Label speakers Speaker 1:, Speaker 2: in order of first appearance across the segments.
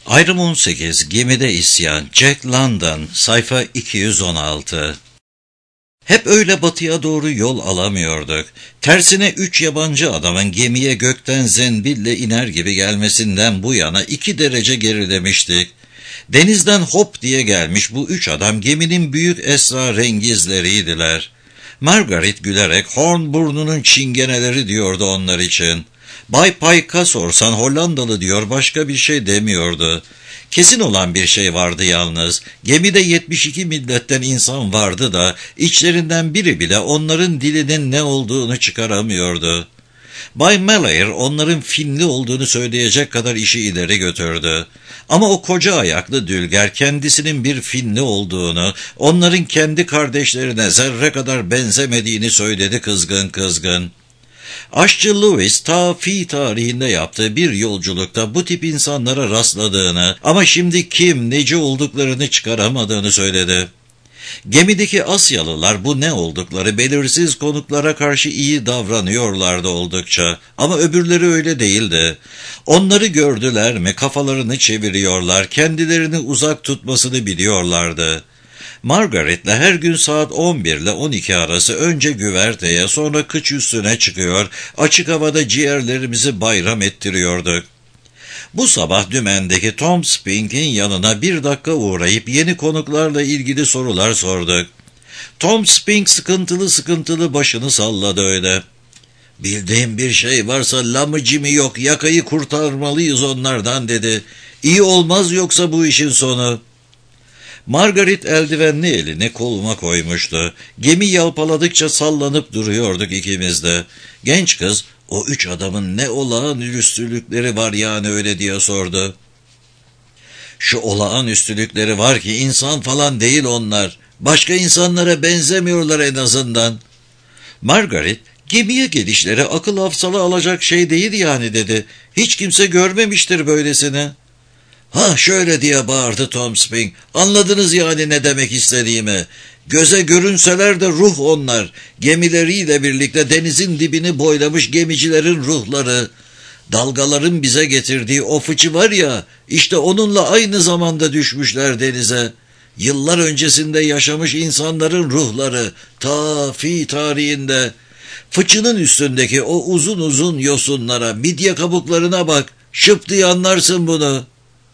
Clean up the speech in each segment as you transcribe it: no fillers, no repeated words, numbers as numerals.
Speaker 1: Ayrım 18, Gemide İsyan, Jack London, sayfa 216. Hep öyle batıya doğru yol alamıyorduk. Tersine 3 yabancı adamın gemiye gökten zembille iner gibi gelmesinden bu yana 2 derece gerilemiştik. Denizden hop diye gelmiş bu 3 adam geminin büyük esrarengizleriydiler. Margaret gülerek Horn burnunun çingeneleri diyordu onlar için. Bay Pike'a sorsan Hollandalı diyor, başka bir şey demiyordu. Kesin olan bir şey vardı yalnız. Gemide 72 milletten insan vardı da içlerinden biri bile onların dilinin ne olduğunu çıkaramıyordu. Bay Malayer onların Finli olduğunu söyleyecek kadar işi ileri götürdü. Ama o koca ayaklı dülger kendisinin bir Finli olduğunu, onların kendi kardeşlerine zerre kadar benzemediğini söyledi kızgın kızgın. Aşçı Lewis ta fi tarihinde yaptığı bir yolculukta bu tip insanlara rastladığını ama şimdi kim neci olduklarını çıkaramadığını söyledi. Gemideki Asyalılar bu ne oldukları belirsiz konuklara karşı iyi davranıyorlardı oldukça ama öbürleri öyle değildi. Onları gördüler mi kafalarını çeviriyorlar, kendilerini uzak tutmasını biliyorlardı. Margaret'le her gün saat 11 ile 12 arası önce güverteye sonra kıç üstüne çıkıyor, açık havada ciğerlerimizi bayram ettiriyorduk. Bu sabah dümendeki Tom Spink'in yanına 1 dakika uğrayıp yeni konuklarla ilgili sorular sorduk. Tom Spink sıkıntılı başını salladı öyle. "Bildiğim bir şey varsa lamıcımı yok, yakayı kurtarmalıyız onlardan," dedi. "İyi olmaz yoksa bu işin sonu." Margaret eldivenli elini koluma koymuştu. Gemi yalpaladıkça sallanıp duruyorduk ikimiz de. Genç kız, "O 3 adamın ne olağanüstülükleri var yani öyle," diye sordu. "Şu olağanüstülükleri var ki insan falan değil onlar. Başka insanlara benzemiyorlar en azından." Margaret, "Gemiye gelişleri akıl hafsala alacak şey değil yani," dedi. "Hiç kimse görmemiştir böylesini." "Ha şöyle," diye bağırdı Tom Spink. "Anladınız yani ne demek istediğimi. Göze görünseler de ruh onlar. Gemileriyle birlikte denizin dibini boylamış gemicilerin ruhları. Dalgaların bize getirdiği o fıçı var ya, işte onunla aynı zamanda düşmüşler denize. Yıllar öncesinde yaşamış insanların ruhları, ta fi tarihinde. Fıçının üstündeki o uzun uzun yosunlara, midye kabuklarına bak, şıp diye anlarsın bunu."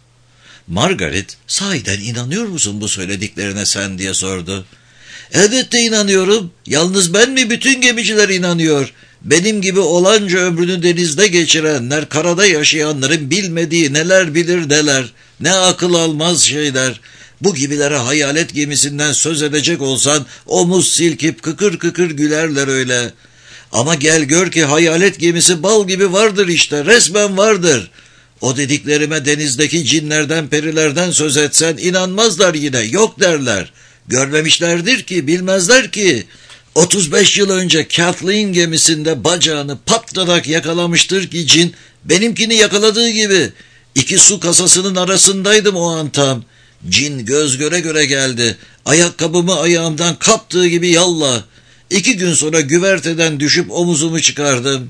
Speaker 1: Margaret, "Sahiden inanıyor musun bu söylediklerine sen?" diye sordu. "Elbette inanıyorum. Yalnız ben mi, bütün gemiciler inanıyor. Benim gibi olanca ömrünü denizde geçirenler, karada yaşayanların bilmediği neler bilir neler. Ne akıl almaz şeyler. Bu gibilere hayalet gemisinden söz edecek olsan omuz silkip kıkır kıkır gülerler öyle. Ama gel gör ki hayalet gemisi bal gibi vardır işte, resmen vardır. O dediklerime denizdeki cinlerden perilerden söz etsen inanmazlar yine, yok derler. Görmemişlerdir ki, bilmezler ki. 35 yıl önce Kathleen gemisinde bacağını patladak yakalamıştır ki cin, benimkini yakaladığı gibi. 2 su kasasının arasındaydım o an tam. Cin göz göre göre geldi. Ayakkabımı ayağımdan kaptığı gibi yallah. 2 gün sonra güverteden düşüp omuzumu çıkardım.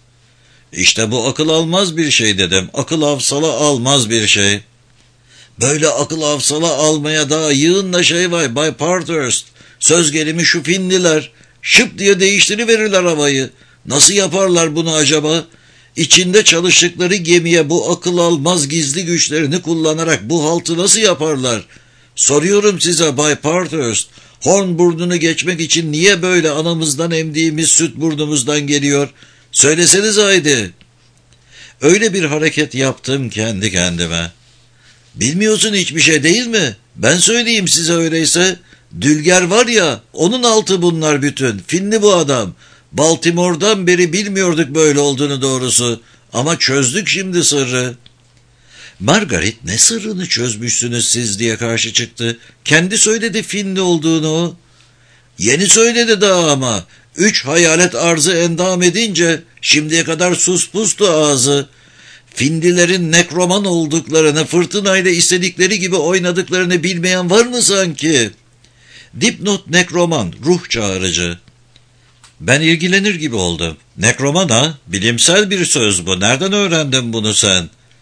Speaker 1: İşte bu akıl almaz bir şey," dedim. "Akıl hafsala almaz bir şey." "Böyle akıl hafsala almaya daha yığınla şey var Bay Parthurst. Söz gelimi şu Finliler. Şıp diye değiştiriverirler havayı. Nasıl yaparlar bunu acaba? İçinde çalıştıkları gemiye bu akıl almaz gizli güçlerini kullanarak bu haltı nasıl yaparlar? Soruyorum size Bay Parthurst. Horn burnunu geçmek için niye böyle anamızdan emdiğimiz süt burnumuzdan geliyor? Söyleseniz haydi." Öyle bir hareket yaptım kendi kendime. "Bilmiyorsun hiçbir şey değil mi? Ben söyleyeyim size öyleyse. Dülger var ya, onun altı bunlar bütün. Finli bu adam. Baltimore'dan beri bilmiyorduk böyle olduğunu doğrusu. Ama çözdük şimdi sırrı." Margaret, "Ne sırrını çözmüşsünüz siz?" diye karşı çıktı. "Kendi söyledi Finli olduğunu o." "Yeni söyledi daha ama. 3 hayalet arzı endam edince şimdiye kadar sus pustu ağzı. Finlilerin nekroman olduklarını, fırtınayla istedikleri gibi oynadıklarını bilmeyen var mı sanki?" Dipnot nekroman, ruh çağırıcı. Ben ilgilenir gibi oldum. "Nekroman ha? Bilimsel bir söz bu. Nereden öğrendin bunu sen?"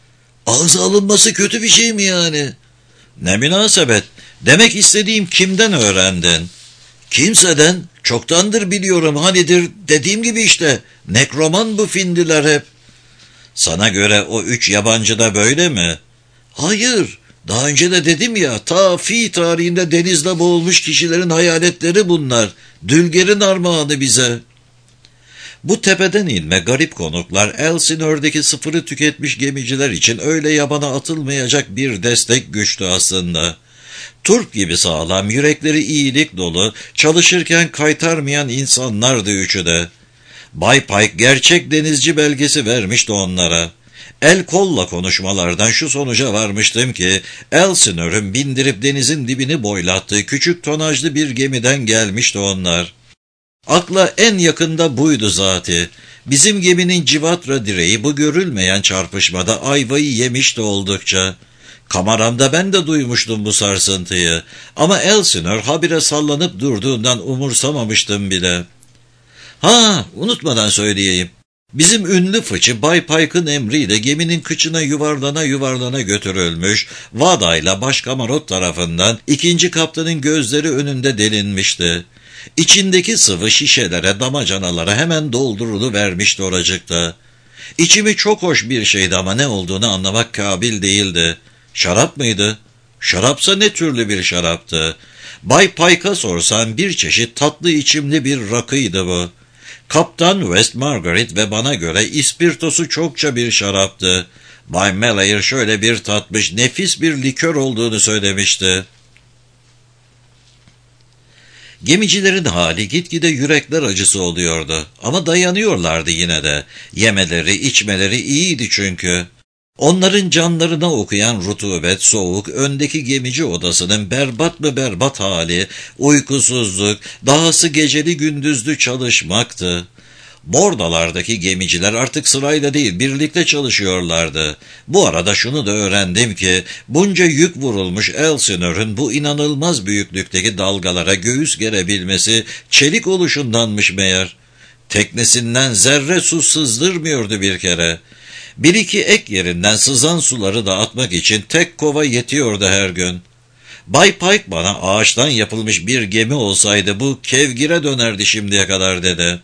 Speaker 1: Ağza alınması kötü bir şey mi yani? Ne münasebet. Demek istediğim kimden öğrendin? Kimseden. Çoktandır biliyorum, hanidir dediğim gibi işte. Nekroman bu findiler hep. Sana göre o 3 yabancı da böyle mi? Hayır. Daha önce de dedim ya, ta fi tarihinde denizde boğulmuş kişilerin hayaletleri bunlar. Dülger'in armağanı bize. Bu tepeden inme garip konuklar Elsinore'deki sıfırı tüketmiş gemiciler için öyle yabana atılmayacak bir destek güçtü aslında. Turp gibi sağlam, yürekleri iyilik dolu, çalışırken kaytarmayan insanlardı üçü de. Bay Pike gerçek denizci belgesi vermişti onlara. El kolla konuşmalardan şu sonuca varmıştım ki, Elsinore'un bindirip denizin dibini boylattığı küçük tonajlı bir gemiden gelmişti onlar. Akla en yakında buydu zati. Bizim geminin civatra direği bu görülmeyen çarpışmada ayvayı yemişti oldukça. Kameramda ben de duymuştum bu sarsıntıyı. Ama Elsinore habire sallanıp durduğundan umursamamıştım bile. Ha, unutmadan söyleyeyim. Bizim ünlü fıçı Bay Pike'ın emriyle geminin kıçına yuvarlana götürülmüş, vadayla başkamarot tarafından 2. kaptanın gözleri önünde delinmişti. İçindeki sıvı şişelere, damacanalara hemen dolduruluvermişti oracıkta. İçimi çok hoş bir şeydi ama ne olduğunu anlamak kabil değildi. Şarap mıydı? Şarapsa ne türlü bir şaraptı? Bay Pike'a sorsan bir çeşit tatlı içimli bir rakıydı bu. Kaptan West Margaret ve bana göre ispirtosu çokça bir şaraptı. Bay Malayer şöyle bir tatmış, nefis bir likör olduğunu söylemişti. Gemicilerin hali gitgide yürekler acısı oluyordu. Ama dayanıyorlardı yine de. Yemeleri, içmeleri iyiydi çünkü. Onların canlarına okuyan rutubet, soğuk, öndeki gemici odasının berbat mı berbat hali, uykusuzluk, dahası geceli gündüzlü çalışmaktı. Bordalardaki gemiciler artık sırayla değil, birlikte çalışıyorlardı. Bu arada şunu da öğrendim ki, bunca yük vurulmuş Elsinore'un bu inanılmaz büyüklükteki dalgalara göğüs gerebilmesi çelik oluşundanmış meğer. Teknesinden zerre su sızdırmıyordu bir kere. Bir iki ek yerinden sızan suları da atmak için tek kova yetiyordu her gün. Bay Pike bana ağaçtan yapılmış bir gemi olsaydı bu kevgire dönerdi şimdiye kadar dedi.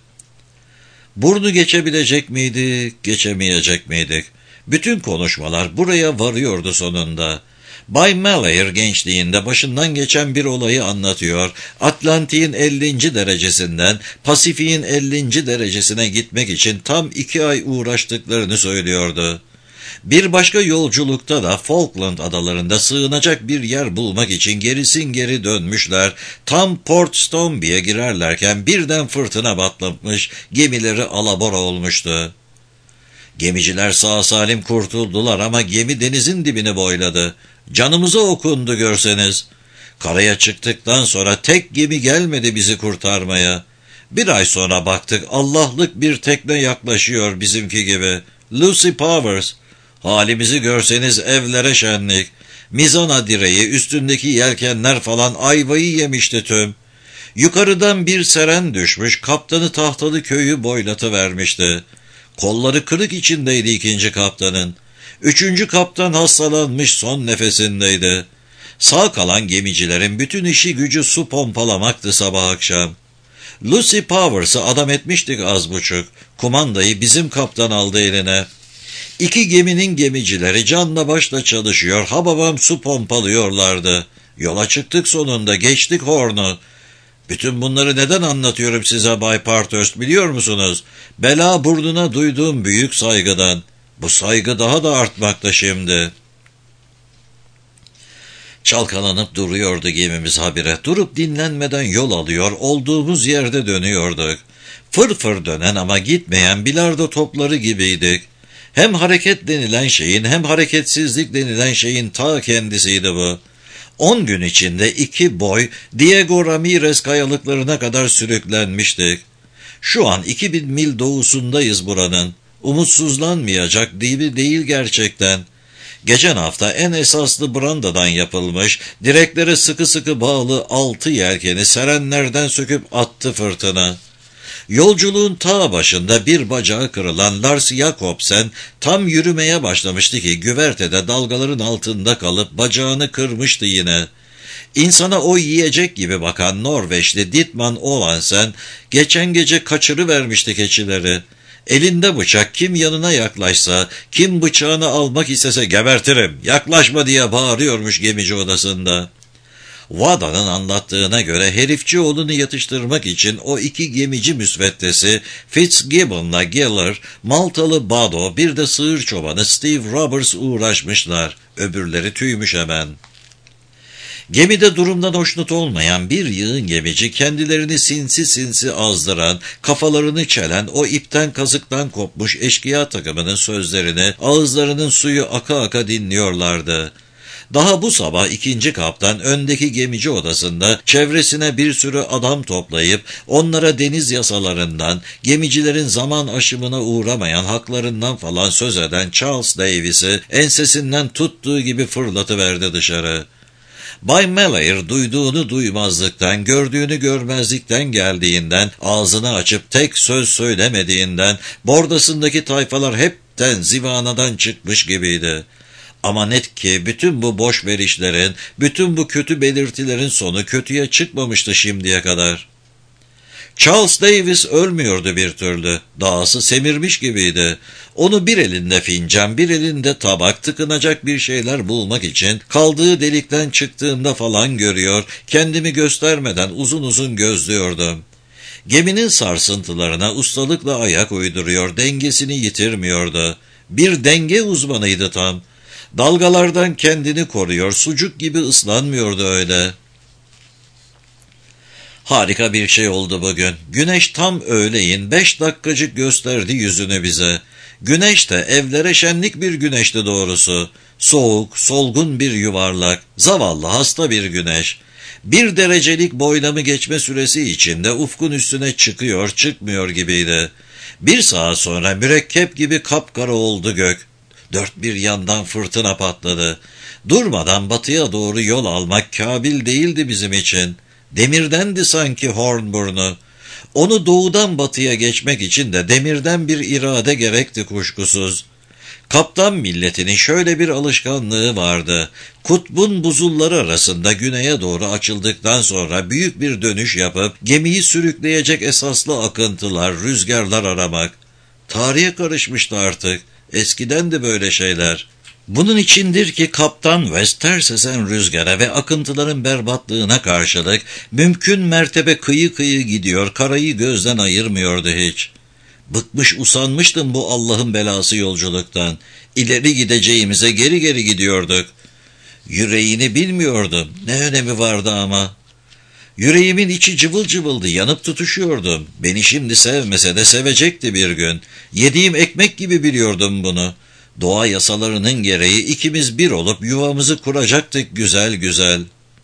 Speaker 1: Burnu geçebilecek miydik, geçemeyecek miydik? Bütün konuşmalar buraya varıyordu sonunda. Bay Malayer gençliğinde başından geçen bir olayı anlatıyor, Atlantik'in 50. derecesinden Pasifik'in 50. derecesine gitmek için tam 2 ay uğraştıklarını söylüyordu. Bir başka yolculukta da Falkland adalarında sığınacak bir yer bulmak için gerisin geri dönmüşler. Tam Port Stonby'ye girerlerken birden fırtına batlamış, gemileri alabora olmuştu. Gemiciler sağ salim kurtuldular ama gemi denizin dibini boyladı. Canımıza okundu görseniz. Karaya çıktıktan sonra tek gemi gelmedi bizi kurtarmaya. Bir ay sonra baktık Allah'lık bir tekne yaklaşıyor bizimki gibi. Lucy Powers. Halimizi görseniz evlere şenlik. Mizana direği, üstündeki yelkenler falan ayvayı yemişti tüm. Yukarıdan bir seren düşmüş, kaptanı tahtalı köyü boylatıvermişti. Kolları kırık içindeydi 2. kaptanın. 3. kaptan hastalanmış, son nefesindeydi. Sağ kalan gemicilerin bütün işi gücü su pompalamaktı sabah akşam. Lucy Powers'ı adam etmiştik az buçuk. Kumandayı bizim kaptan aldı eline. 2 geminin gemicileri canla başla çalışıyor, hababam su pompalıyorlardı. Yola çıktık sonunda, geçtik Horn'u. Bütün bunları neden anlatıyorum size Bay Parthurst biliyor musunuz? Bela burnuna duyduğum büyük saygıdan. Bu saygı daha da artmakta şimdi. Çalkalanıp duruyordu gemimiz habire. Durup dinlenmeden yol alıyor, olduğumuz yerde dönüyorduk. Fır dönen ama gitmeyen bilardo topları gibiydik. Hem hareket denilen şeyin hem hareketsizlik denilen şeyin ta kendisiydi bu. 10 gün içinde 2 boy Diego Ramirez kayalıklarına kadar sürüklenmiştik. Şu an 2000 mil doğusundayız buranın. Umutsuzlanmayacak gibi değil gerçekten. Geçen hafta en esaslı brandadan yapılmış, direklere sıkı sıkı bağlı 6 yelkeni serenlerden söküp attı fırtına. Yolculuğun ta başında bir bacağı kırılan Lars Jacobsen tam yürümeye başlamıştı ki güvertede dalgaların altında kalıp bacağını kırmıştı yine. İnsana o yiyecek gibi bakan Norveçli Ditman Olansen geçen gece kaçırıvermişti keçileri. Elinde bıçak, kim yanına yaklaşsa, kim bıçağını almak istese gebertirim, yaklaşma diye bağırıyormuş gemici odasında. Vada'nın anlattığına göre herifçioğlunu yatıştırmak için o iki gemici müsveddesi Fitzgibbon'la Geller, Maltalı Bado, bir de sığır çobanı Steve Roberts uğraşmışlar. Öbürleri tüymüş hemen. Gemide durumdan hoşnut olmayan bir yığın gemici kendilerini sinsi sinsi azdıran, kafalarını çelen o ipten kazıktan kopmuş eşkıya takımının sözlerini ağızlarının suyu aka aka dinliyorlardı. Daha bu sabah ikinci kaptan öndeki gemici odasında çevresine bir sürü adam toplayıp onlara deniz yasalarından, gemicilerin zaman aşımına uğramayan haklarından falan söz eden Charles Davis'i ensesinden tuttuğu gibi fırlatıverdi dışarı. Bay Melayer duyduğunu duymazlıktan, gördüğünü görmezlikten geldiğinden, ağzını açıp tek söz söylemediğinden, bordasındaki tayfalar hepten zivanadan çıkmış gibiydi. Ama net ki bütün bu boş verişlerin, bütün bu kötü belirtilerin sonu kötüye çıkmamıştı şimdiye kadar. Charles Davis ölmüyordu bir türlü. Dahası semirmiş gibiydi. Onu bir elinde fincan, bir elinde tabak, tıkınacak bir şeyler bulmak için kaldığı delikten çıktığımda falan görüyor, kendimi göstermeden uzun uzun gözlüyordum. Geminin sarsıntılarına ustalıkla ayak uyduruyor, dengesini yitirmiyordu. Bir denge uzmanıydı tam. Dalgalardan kendini koruyor, sucuk gibi ıslanmıyordu öyle. Harika bir şey oldu bugün. Güneş tam öğleyin 5 dakikacık gösterdi yüzünü bize. Güneş de evlere şenlik bir güneşti doğrusu. Soğuk, solgun bir yuvarlak, zavallı hasta bir güneş. 1 derecelik boylamı geçme süresi içinde ufkun üstüne çıkıyor, çıkmıyor gibiydi. 1 saat sonra mürekkep gibi kapkara oldu gök. 4 bir yandan fırtına patladı. Durmadan batıya doğru yol almak kabil değildi bizim için. Demirdendi sanki Hornburnu. Onu doğudan batıya geçmek için de demirden bir irade gerekti kuşkusuz. Kaptan milletinin şöyle bir alışkanlığı vardı. Kutbun buzulları arasında güneye doğru açıldıktan sonra büyük bir dönüş yapıp gemiyi sürükleyecek esaslı akıntılar, rüzgarlar aramak. Tarihe karışmıştı artık. Eskiden de böyle şeyler. Bunun içindir ki Kaptan West ters esen rüzgara ve akıntıların berbatlığına karşılık mümkün mertebe kıyı kıyı gidiyor, karayı gözden ayırmıyordu hiç. Bıkmış usanmıştım bu Allah'ın belası yolculuktan. İleri gideceğimize geri geri gidiyorduk. Yüreğini bilmiyordum. Ne önemi vardı ama. Yüreğimin içi cıvıl cıvıldı, yanıp tutuşuyordum. Beni şimdi sevmese de sevecekti bir gün. Yediğim ekmek gibi biliyordum bunu. Doğa yasalarının gereği ikimiz bir olup yuvamızı kuracaktık güzel güzel.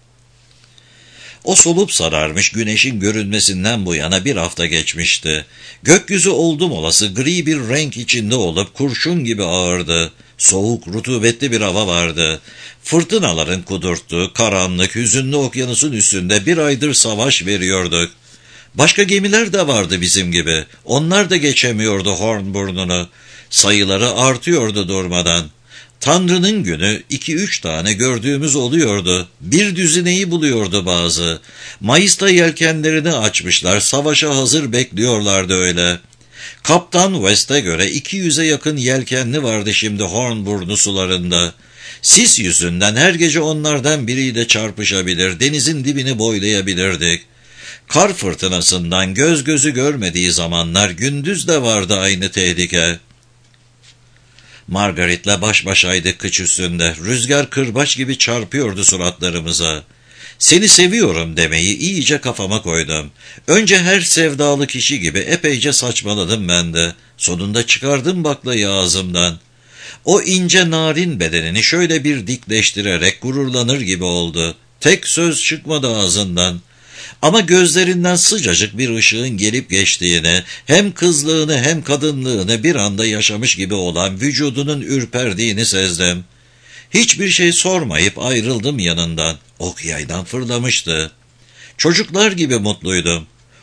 Speaker 1: O solup sararmış güneşin görünmesinden bu yana 1 hafta geçmişti. Gökyüzü oldum olası gri bir renk içinde olup kurşun gibi ağırdı. Soğuk, rutubetli bir hava vardı. Fırtınaların kudurttuğu, karanlık, hüzünlü okyanusun üstünde 1 aydır savaş veriyorduk. Başka gemiler de vardı bizim gibi. Onlar da geçemiyordu Hornburn'unu. Sayıları artıyordu durmadan. Tanrı'nın günü 2-3 tane gördüğümüz oluyordu. 1 düzineyi buluyordu bazı. Mayıs'ta yelkenlerini açmışlar, savaşa hazır bekliyorlardı öyle. Kaptan West'e göre 200'e yakın yelkenli vardı şimdi Hornburnu sularında. Sis yüzünden her gece onlardan biriyle çarpışabilir, denizin dibini boylayabilirdik. Kar fırtınasından göz gözü görmediği zamanlar gündüz de vardı aynı tehlike. Margaret'le baş başaydık kıç üstünde. Rüzgar kırbaç gibi çarpıyordu suratlarımıza. Seni seviyorum demeyi iyice kafama koydum. Önce her sevdalı kişi gibi epeyce saçmaladım ben de. Sonunda çıkardım baklayı ağzımdan. O ince narin bedenini şöyle bir dikleştirerek gururlanır gibi oldu. Tek söz çıkmadı ağzından. Ama gözlerinden sıcacık bir ışığın gelip geçtiğini, hem kızlığını hem kadınlığını bir anda yaşamış gibi olan vücudunun ürperdiğini sezdim. Hiçbir şey sormayıp ayrıldım yanından. Ok yaydan fırlamıştı. Çocuklar gibi mutluydum.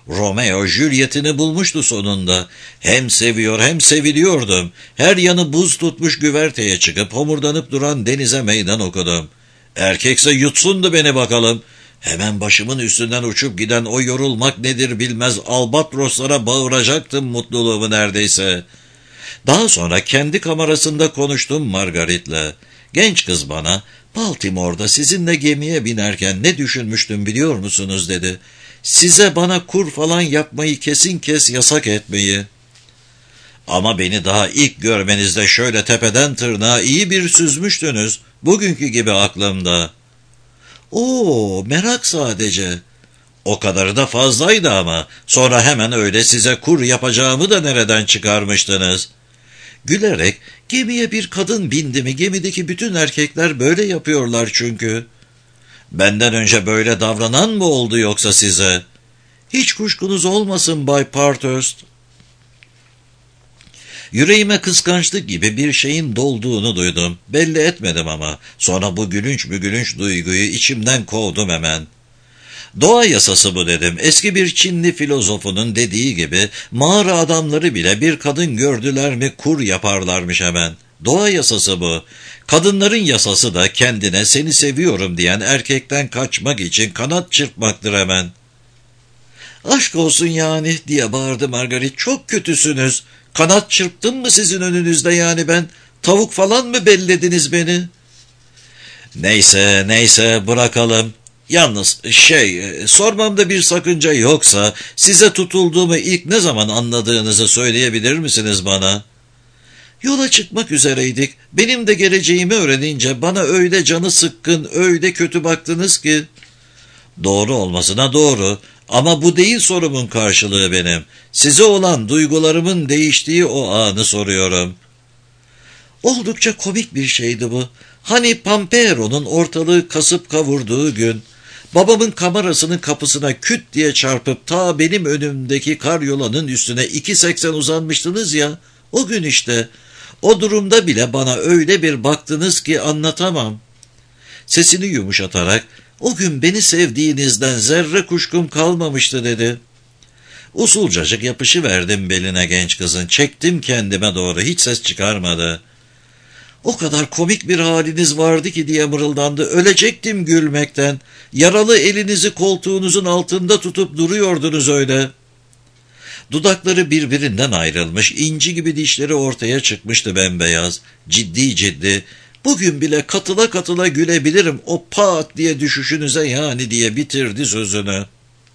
Speaker 1: Romeo Juliet'ini bulmuştu sonunda. Hem seviyor hem seviliyordum. Her yanı buz tutmuş güverteye çıkıp homurdanıp duran denize meydan okudum. Erkekse yutsundu beni bakalım. Hemen başımın üstünden uçup giden o yorulmak nedir bilmez albatroslara bağıracaktım mutluluğumu neredeyse. Daha sonra kendi kamerasında konuştum Margaret'le. Genç kız bana, Baltimore'da sizinle gemiye binerken ne düşünmüştüm biliyor musunuz dedi. Size bana kur falan yapmayı kesin kes yasak etmeyi. Ama beni daha ilk görmenizde şöyle tepeden tırnağa iyi bir süzmüştünüz. Bugünkü gibi aklımda. Oo, merak sadece. O kadarı da fazlaydı ama sonra hemen öyle size kur yapacağımı da nereden çıkarmıştınız? Gülerek, gemiye bir kadın bindi mi gemideki bütün erkekler böyle yapıyorlar çünkü. Benden önce böyle davranan mı oldu yoksa size? Hiç kuşkunuz olmasın Bay Parthurst. Yüreğime kıskançlık gibi bir şeyin dolduğunu duydum. Belli etmedim ama sonra bu gülünç duyguyu içimden kovdum hemen. Doğa yasası bu dedim. Eski bir Çinli filozofunun dediği gibi mağara adamları bile bir kadın gördüler mi kur yaparlarmış hemen. Doğa yasası bu. Kadınların yasası da kendine seni seviyorum diyen erkekten kaçmak için kanat çırpmaktır hemen. Aşk olsun yani diye bağırdı Margaret. Çok kötüsünüz. Kanat çırptım mı sizin önünüzde yani ben? Tavuk falan mı bellediniz beni? Neyse bırakalım. Yalnız sormamda bir sakınca yoksa size tutulduğumu ilk ne zaman anladığınızı söyleyebilir misiniz bana? Yola çıkmak üzereydik. Benim de geleceğimi öğrenince bana öyle canı sıkkın, öyle kötü baktınız ki. Doğru olmasına doğru ama bu değil sorumun karşılığı benim. Size olan duygularımın değiştiği o anı soruyorum. Oldukça komik bir şeydi bu. Hani Pampero'nun ortalığı kasıp kavurduğu gün, babamın kamerasının kapısına küt diye çarpıp ta benim önümdeki karyolanın üstüne 2.80 uzanmıştınız ya, o gün işte. O durumda bile bana öyle bir baktınız ki anlatamam. Sesini yumuşatarak, o gün beni sevdiğinizden zerre kuşkum kalmamıştı dedi. Usulcacık yapışıverdim beline genç kızın, çektim kendime doğru, hiç ses çıkarmadı. O kadar komik bir haliniz vardı ki diye mırıldandı. Ölecektim gülmekten. Yaralı elinizi koltuğunuzun altında tutup duruyordunuz öyle. Dudakları birbirinden ayrılmış, inci gibi dişleri ortaya çıkmıştı bembeyaz. Ciddi. Bugün bile katıla katıla gülebilirim o pat diye düşüşünüze yani diye bitirdi sözünü.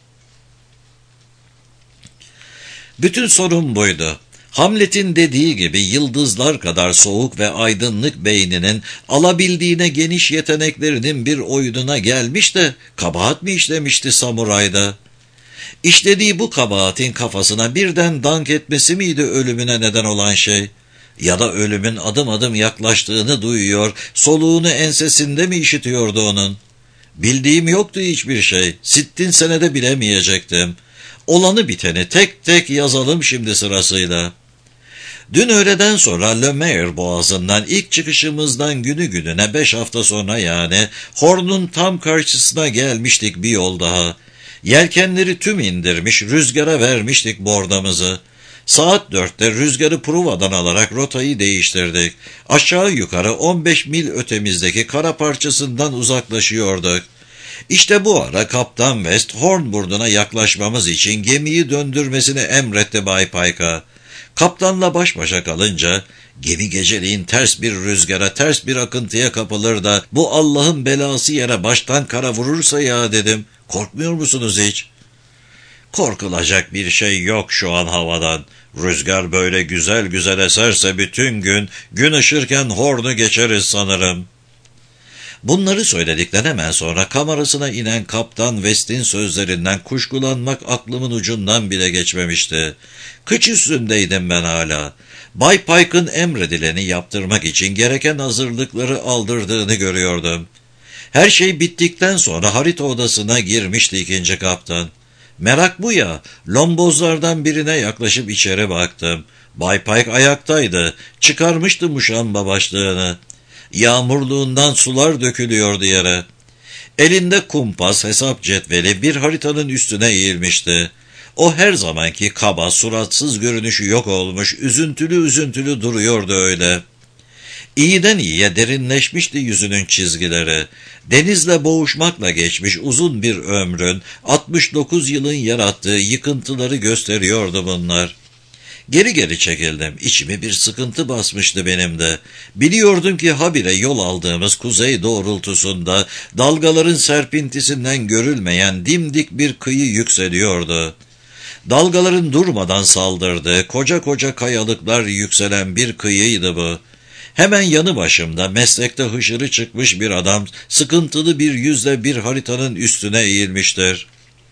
Speaker 1: Bütün sorun buydu. Hamlet'in dediği gibi yıldızlar kadar soğuk ve aydınlık beyninin alabildiğine geniş yeteneklerinin bir oyununa gelmiş de kabahat mi işlemişti samurayda? İşlediği bu kabahatin kafasına birden dank etmesi miydi ölümüne neden olan şey? Ya da ölümün adım adım yaklaştığını duyuyor, soluğunu ensesinde mi işitiyordu onun? Bildiğim yoktu hiçbir şey, 60 senede bilemeyecektim. Olanı biteni tek tek yazalım şimdi sırasıyla. Dün öğleden sonra Le Maire boğazından ilk çıkışımızdan günü gününe 5 hafta sonra yani Horn'un tam karşısına gelmiştik bir yol daha. Yelkenleri tüm indirmiş, rüzgara vermiştik bordamızı. Saat 4'te rüzgarı Pruva'dan alarak rotayı değiştirdik. Aşağı yukarı 15 mil ötemizdeki kara parçasından uzaklaşıyorduk. İşte bu ara Kaptan West Horn burnuna yaklaşmamız için gemiyi döndürmesini emretti Bay Pike'a. Kaptanla baş başa kalınca gemi geceliğin ters bir rüzgara, ters bir akıntıya kapılır da bu Allah'ın belası yere baştan kara vurursa ya dedim. Korkmuyor musunuz hiç? Korkulacak bir şey yok şu an havadan. Rüzgar böyle güzel eserse bütün gün ışırken Horn'u geçeriz sanırım. Bunları söyledikten hemen sonra kamerasına inen Kaptan West'in sözlerinden kuşkulanmak aklımın ucundan bile geçmemişti. Kıç üstündeydim ben hala. Bay Pike'ın emredileni yaptırmak için gereken hazırlıkları aldırdığını görüyordum. Her şey bittikten sonra harita odasına girmişti ikinci kaptan. Merak bu ya, lombozlardan birine yaklaşıp içeri baktım. Bay Pike ayaktaydı, çıkarmıştı muşamba başlığını. Yağmurluğundan sular dökülüyordu yere. Elinde kumpas, hesap cetveli bir haritanın üstüne eğilmişti. O her zamanki kaba, suratsız görünüşü yok olmuş, üzüntülü üzüntülü duruyordu öyle. İyiden iyiye derinleşmişti yüzünün çizgileri. Denizle boğuşmakla geçmiş uzun bir ömrün, 69 yılın yarattığı yıkıntıları gösteriyordu bunlar. Geri geri çekildim. İçimi bir sıkıntı basmıştı benim de. Biliyordum ki habire yol aldığımız kuzey doğrultusunda dalgaların serpintisinden görülmeyen dimdik bir kıyı yükseliyordu. Dalgaların durmadan saldırdığı koca koca kayalıklar yükselen bir kıyıydı bu. Hemen yanı başımda meslekte hışırı çıkmış bir adam sıkıntılı bir yüzle bir haritanın üstüne eğilmiştir.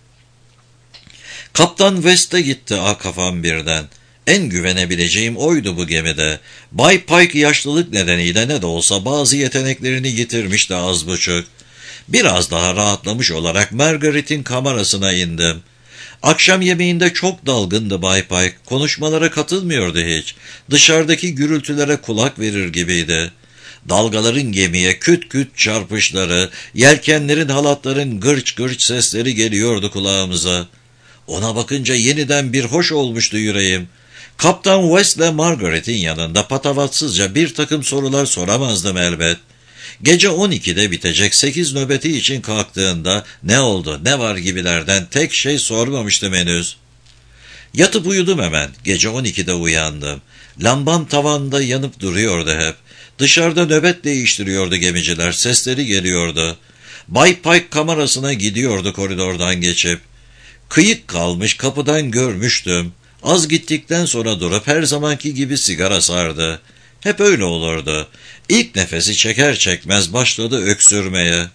Speaker 1: Kaptan West'e gitti kafam birden. En güvenebileceğim oydu bu gemide. Bay Pike yaşlılık nedeniyle ne de olsa bazı yeteneklerini yitirmişti az buçuk. Biraz daha rahatlamış olarak Margaret'in kamerasına indim. Akşam yemeğinde çok dalgındı Bay Pike. Konuşmalara katılmıyordu hiç. Dışarıdaki gürültülere kulak verir gibiydi. Dalgaların gemiye küt küt çarpışları, yelkenlerin halatların gırç gırç sesleri geliyordu kulağımıza. Ona bakınca yeniden bir hoş olmuştu yüreğim. Kaptan West'le Margaret'in yanında patavatsızca bir takım sorular soramazdım elbet. Gece 12'de bitecek 8 nöbeti için kalktığında ne oldu, ne var gibilerden tek şey sormamıştım henüz. Yatıp uyudum hemen. Gece 12'de uyandım. Lambam tavanda yanıp duruyordu hep. Dışarıda nöbet değiştiriyordu gemiciler, sesleri geliyordu. Bay Pike kamerasına gidiyordu koridordan geçip. Kıyık kalmış kapıdan görmüştüm. Az gittikten sonra durup her zamanki gibi sigara sardı. Hep öyle olurdu. İlk nefesi çeker çekmez başladı öksürmeye.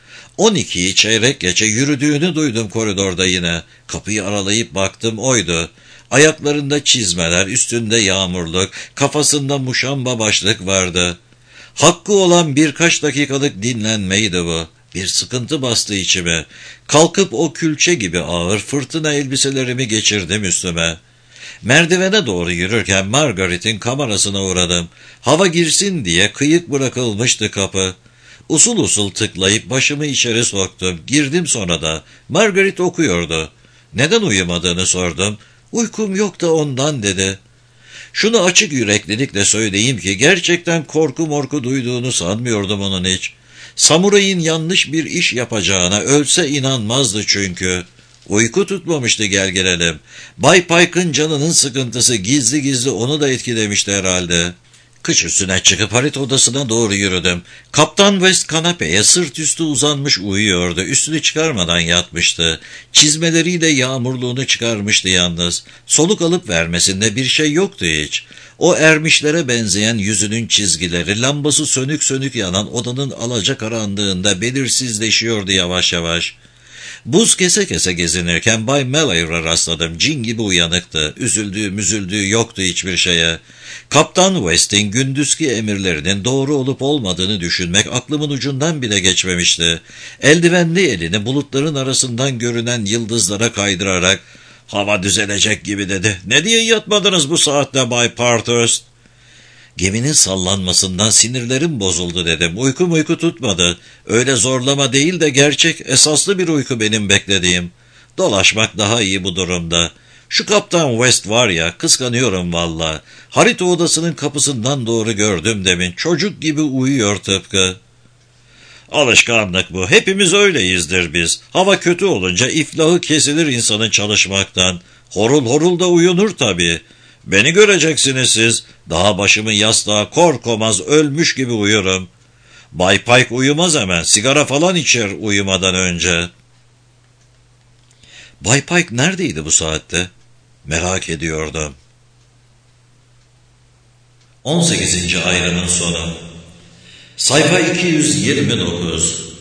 Speaker 1: 12'yi çeyrek geçe yürüdüğünü duydum koridorda yine. Kapıyı aralayıp baktım oydu. Ayaklarında çizmeler, üstünde yağmurluk, kafasında muşamba başlık vardı. Hakkı olan birkaç dakikalık dinlenmeydi bu. Bir sıkıntı bastı içime. Kalkıp o külçe gibi ağır fırtına elbiselerimi geçirdim üstüme. Merdivene doğru yürürken Margaret'in kamerasına uğradım. Hava girsin diye kıyık bırakılmıştı kapı. Usul usul tıklayıp başımı içeri soktum. Girdim sonra da. Margaret okuyordu. Neden uyumadığını sordum. Uykum yok da ondan dedi. Şunu açık yüreklilikle söyleyeyim ki gerçekten korku morku duyduğunu sanmıyordum onun hiç. Samurayın yanlış bir iş yapacağına ölse inanmazdı çünkü. Uyku tutmamıştı gel gelelim. Bay Pike'ın canının sıkıntısı gizli gizli onu da etkilemişti herhalde. Kıç üstüne çıkıp harita odasına doğru yürüdüm. Kaptan West kanapeye sırt üstü uzanmış uyuyordu. Üstünü çıkarmadan yatmıştı. Çizmeleriyle yağmurluğunu çıkarmıştı yalnız. Soluk alıp vermesinde bir şey yoktu hiç. O ermişlere benzeyen yüzünün çizgileri lambası sönük sönük yanan odanın alacakaranlığında belirsizleşiyordu yavaş yavaş. Buz kese kese gezinirken Bay Mellier'a rastladım. Cin gibi uyanıktı. Üzüldüğü yoktu hiçbir şeye. Kaptan West'in gündüzki emirlerinin doğru olup olmadığını düşünmek aklımın ucundan bile geçmemişti. Eldivenli elini bulutların arasından görünen yıldızlara kaydırarak "Hava düzelecek gibi" dedi. "Ne diye yatmadınız bu saatte Bay Parthurst?" "Geminin sallanmasından sinirlerim bozuldu" dedim. Uyku tutmadı. Öyle zorlama değil de gerçek, esaslı bir uyku benim beklediğim. Dolaşmak daha iyi bu durumda. Şu Kaptan West var ya, kıskanıyorum valla. Harita odasının kapısından doğru gördüm demin. Çocuk gibi uyuyor tıpkı. Alışkanlık bu. Hepimiz öyleyizdir biz. Hava kötü olunca iflahı kesilir insanın çalışmaktan. Horul horul da uyunur tabii. Beni göreceksiniz siz. Daha başımı yastığa korkomaz ölmüş gibi uyurum. Bay Pike uyumaz hemen. Sigara falan içer uyumadan önce. Bay Pike neredeydi bu saatte? Merak ediyordum. 18. ayrının sonu. Sayfa 229.